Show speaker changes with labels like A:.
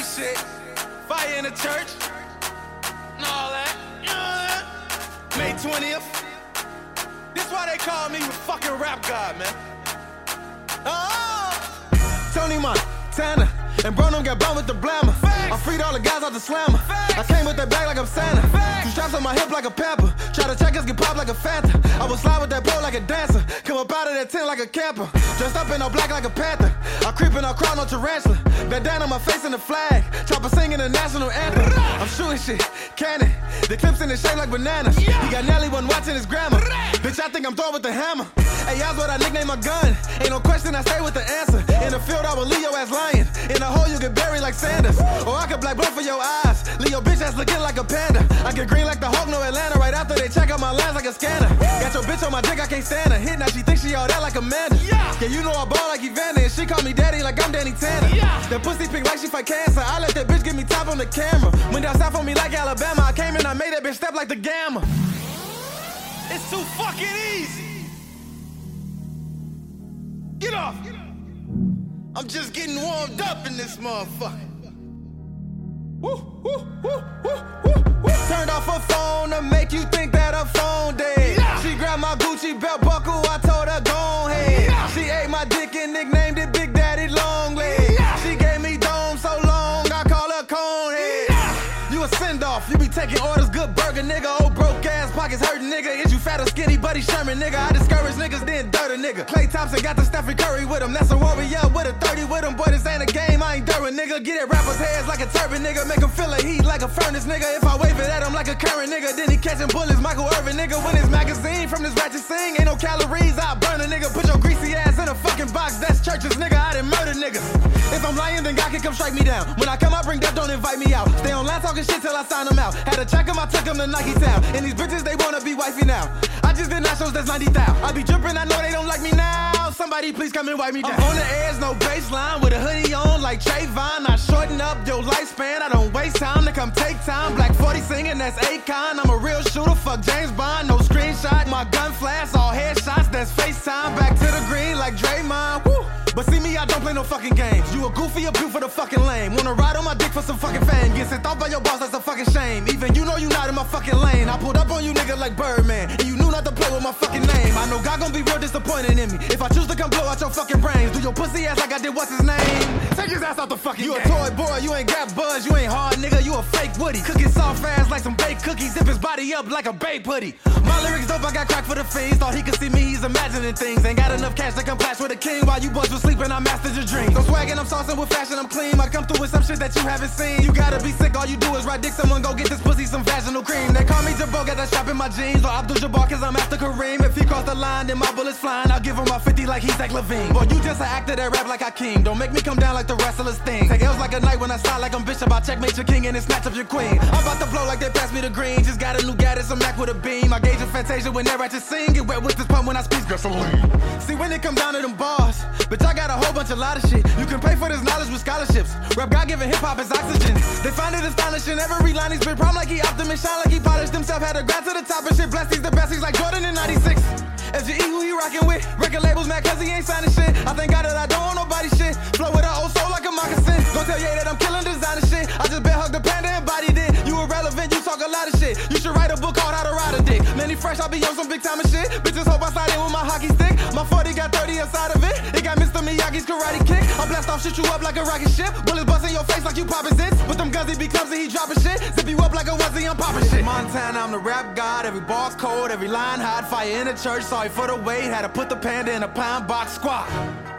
A: shit. Fire in the church. And all that. You know that? May 20th. This why they call me the fucking rap god, man. Oh!
B: Tony Montana. And bro, them got burned with the blammer. I freed all the guys out the slammer. I came with that bag like I'm Santa. Two straps on my hip like a pamper. Try to check us, get popped like a Fanta. I will slide with that pole like a dancer. Come up out of that tent like a camper. Dressed up in all black like a panther. I creep in all crowd, no tarantula. Bandana on my face in the flag. Chopper singing the national anthem. I'm shooting shit, cannon. The clips in the shape like bananas. He got Nelly, wasn't watching his grandma. Bitch, I think I'm throwing with the hammer. Hey, y'all's what I nickname my gun. Ain't no question, I stay with the answer. In the field, I will leave your ass lying. In the hole, you get buried like Sanders. Or I could black blow for your eyes. Leave your bitch ass looking like a panda. I get green like the Hulk, no Atlanta. Right after they check out my lines like a scanner. Got your bitch on my dick, I can't stand her. Hit now, she thinks she all that like Amanda. Yeah, you know I ball like Evander. And she call me daddy like I'm Danny Tanner. That pussy pink like she fight cancer. I let that bitch get me top on the camera. Went down south on me like Alabama. I came in, I made that bitch step like the Gamma.
A: It's too fucking easy. Get off. I'm just getting warmed up in this motherfucker.
B: Woo, woo, woo, woo, woo, woo. Turned off her phone to make you think that her phone dead. She grabbed my Gucci belt buckle, I told her go ahead. She ate my dick and nicknamed it Big Daddy Long Leg. She gave me dome so long, I call her Conehead. You a send-off, you be taking orders, good burger, nigga. Old broke ass, pockets hurting, nigga. Is you fat or skinny, Buddy Sherman, nigga? I discourage niggas, then dirt a nigga. Klay Thompson got the Stephen Curry with him. That's a warrior with a 30 with him. Boy, this ain't a game, I ain't during, nigga. Get at rappers' heads like a turban, nigga. Make him feel a heat like a furnace, nigga. If I wave it at him like a current, nigga, then he catching bullets. Michael Irvin, nigga. Win his magazine from this ratchet sing. Ain't no calories, I burn a nigga. Put your greasy ass in a fucking box. That's churches, nigga. I done murder niggas. If I'm lying, then God can come strike me down. When I come, I bring death, don't invite me out. Stay online talking shit till I sign them out. Had to check him, I took him to Nike Town. And these bitches, they wanna be wifey now. I just did nachos, that's 90,000. I be dripping, I know they don't like me now. Somebody please come and wipe me down. I'm on the edge, no baseline, with a hoodie on like Trayvon. I shorten up your lifespan, I don't waste time to come take time. Black 40 singing, that's Akon. I'm a real shooter, fuck James Bond. No screenshot, my gun flash, all headshots, that's FaceTime. Back to the green like Draymond, woo. But see me, I don't play no fucking games. You a goofy, a for the fucking lame. Wanna ride on my dick for some fucking fame. Get sent off by your boss, that's a fucking shame. Even you know you not in my fucking lane. I pulled up on you nigga like Birdman, and you knew not to play with my fucking name. I know God gon' be real disappointed in me if I choose to come blow out your fucking brains. Do your pussy ass like I did what's his name. Take his ass out the fucking game. You a toy boy, you ain't got buzz, you ain't hard nigga, you a fake Woody. Cooking soft ass like some baked cookies, zip his body up like a baked putty. My lyrics dope, I got crack for the fiends. Thought he could see me, he's imagining things. Ain't got enough cash to come clash with a king. While you boys was sleeping, I mastered your dreams. I'm swagging, I'm saucing with fashion, I'm clean. I come through with some shit that you haven't seen. You gotta be sick, all you do is ride dick. Someone go get this pussy some vaginal cream. They call me Jabbo, got that strap in my jeans. Or Abdul Jabbar, cause I'm after Kareem. If he cross the line, then my bullets flying. I'll give him my 50 like he's Zach Levine. Boy, you just an actor that rap like Hakeem. Don't make me come down like the wrestlers thing. Take L's like a night when I slide like I'm Bishop. I checkmate your king and then snatch up your queen. I'm about to blow like they pass me the green. Just got a new Gaddis, a Mac with a beam. I gauge a Fantasia when they're at your sing. Get wet with this pump when I squeeze gasoline. See, when it come down to them bars, bitch, I got a whole bunch of lot of shit. You can pay for this knowledge with scholarships. Rap God giving hip-hop is oxygen. They find it astonishing. Every line he's been prom like he Optimus. Shine like he polished himself. Had a grab to the top and shit. Blessed he's the best. He's like Jordan in 96. SGE who he rockin' with. Record labels mad cause he ain't signing shit. I thank God that I don't want nobody shit. Flow with an old soul like a moccasin. Don't tell Ye that I'm killing designer shit. I just bet hug the panda and bodied it. You irrelevant, you talk a lot of shit. You should write a book called How to Ride a Dick. Many fresh, I be on some big time of shit. Bitches hope I slide in with my hockey stick. My 40 got 30 inside of it. It got Mr. Miyagi's karate kick. I blast off, shoot you up like a rocket ship. Bullets bust in your face like you poppin' zits. With them guns, he be clumsy, he dropping shit. Zip you up like a onesie, I'm popping shit. Montana, I'm the rap god. Every bar's cold, every line hot. Fire in the church, sorry for the wait. Had to put the panda in a pine box squat.